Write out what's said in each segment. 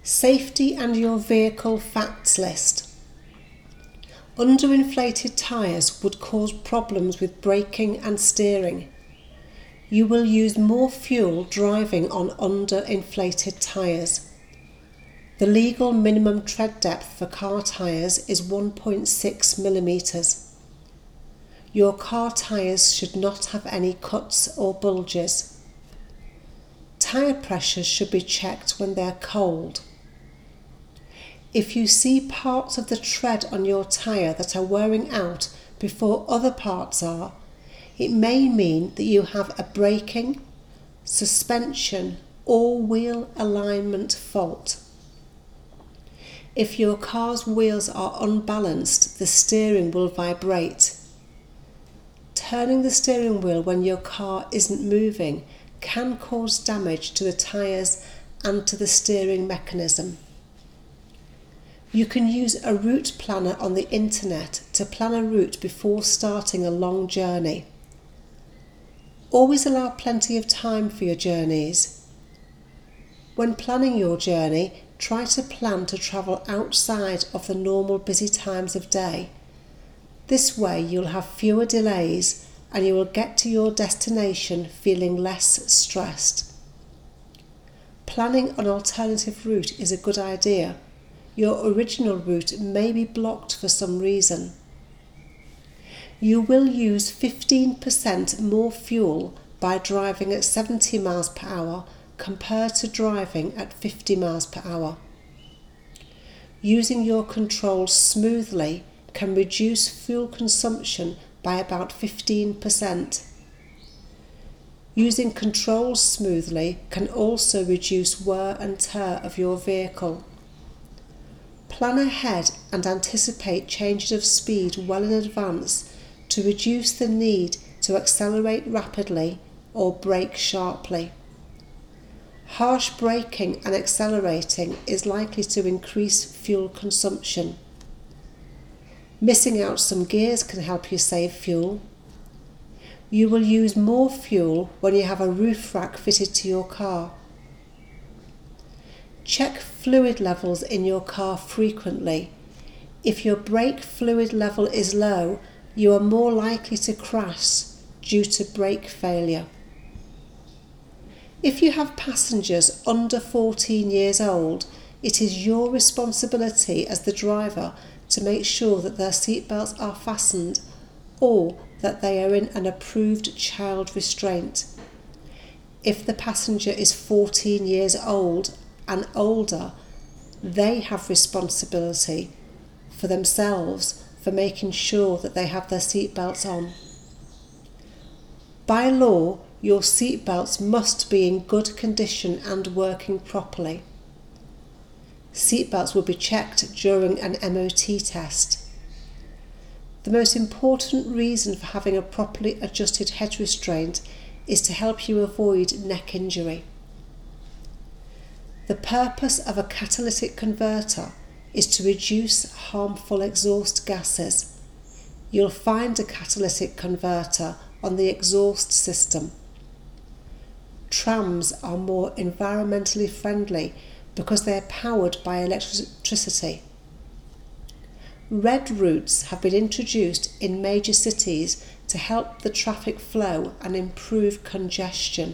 Safety and your vehicle facts list. Underinflated tyres would cause problems with braking and steering. You will use more fuel driving on underinflated tyres. The legal minimum tread depth for car tyres is 1.6 millimetres. Your car tyres should not have any cuts or bulges. Tyre pressures should be checked when they're cold. If you see parts of the tread on your tyre that are wearing out before other parts are, it may mean that you have a braking, suspension or wheel alignment fault. If your car's wheels are unbalanced, the steering will vibrate. Turning the steering wheel when your car isn't moving can cause damage to the tyres and to the steering mechanism. You can use a route planner on the internet to plan a route before starting a long journey. Always allow plenty of time for your journeys. When planning your journey, try to plan to travel outside of the normal busy times of day. This way you'll have fewer delays and you will get to your destination feeling less stressed. Planning an alternative route is a good idea. Your original route may be blocked for some reason. You will use 15% more fuel by driving at 70 miles per hour compared to driving at 50 miles per hour. Using your controls smoothly can reduce fuel consumption by about 15%. Using controls smoothly can also reduce wear and tear of your vehicle. Plan ahead and anticipate changes of speed well in advance to reduce the need to accelerate rapidly or brake sharply. Harsh braking and accelerating is likely to increase fuel consumption. Missing out some gears can help you save fuel. You will use more fuel when you have a roof rack fitted to your car. Check fluid levels in your car frequently. If your brake fluid level is low, you are more likely to crash due to brake failure. If you have passengers under 14 years old, it is your responsibility as the driver to make sure that their seatbelts are fastened or that they are in an approved child restraint. If the passenger is 14 years old and older, they have responsibility for themselves for making sure that they have their seatbelts on. By law, your seatbelts must be in good condition and working properly. Seatbelts will be checked during an MOT test. The most important reason for having a properly adjusted head restraint is to help you avoid neck injury. The purpose of a catalytic converter is to reduce harmful exhaust gases. You'll find a catalytic converter on the exhaust system. Trams are more environmentally friendly because they are powered by electricity. Red routes have been introduced in major cities to help the traffic flow and improve congestion.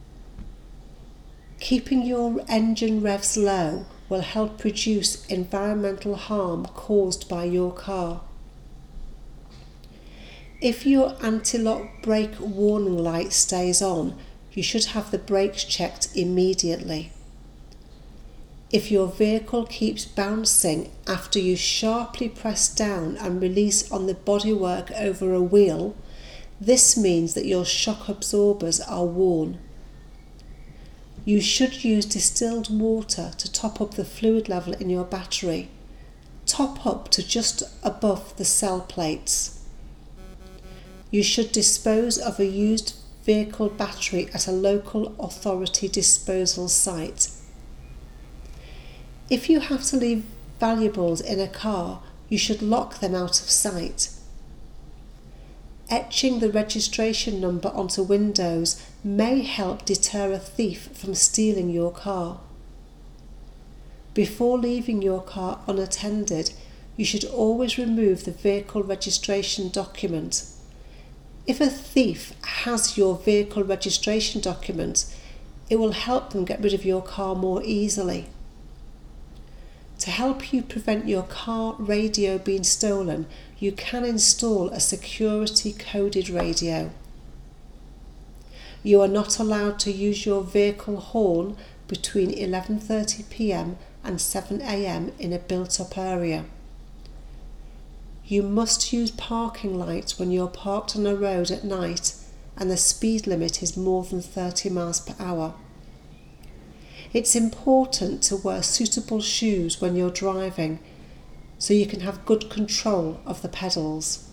Keeping your engine revs low will help reduce environmental harm caused by your car. If your anti-lock brake warning light stays on, you should have the brakes checked immediately. If your vehicle keeps bouncing after you sharply press down and release on the bodywork over a wheel, this means that your shock absorbers are worn. You should use distilled water to top up the fluid level in your battery. Top up to just above the cell plates. You should dispose of a used vehicle battery at a local authority disposal site. If you have to leave valuables in a car, you should lock them out of sight. Etching the registration number onto windows may help deter a thief from stealing your car. Before leaving your car unattended, you should always remove the vehicle registration document. If a thief has your vehicle registration document, it will help them get rid of your car more easily. To help you prevent your car radio being stolen, you can install a security coded radio. You are not allowed to use your vehicle horn between 11:30 p.m. and 7 a.m. in a built-up area. You must use parking lights when you're parked on a road at night and the speed limit is more than 30 miles per hour. It's important to wear suitable shoes when you're driving so you can have good control of the pedals.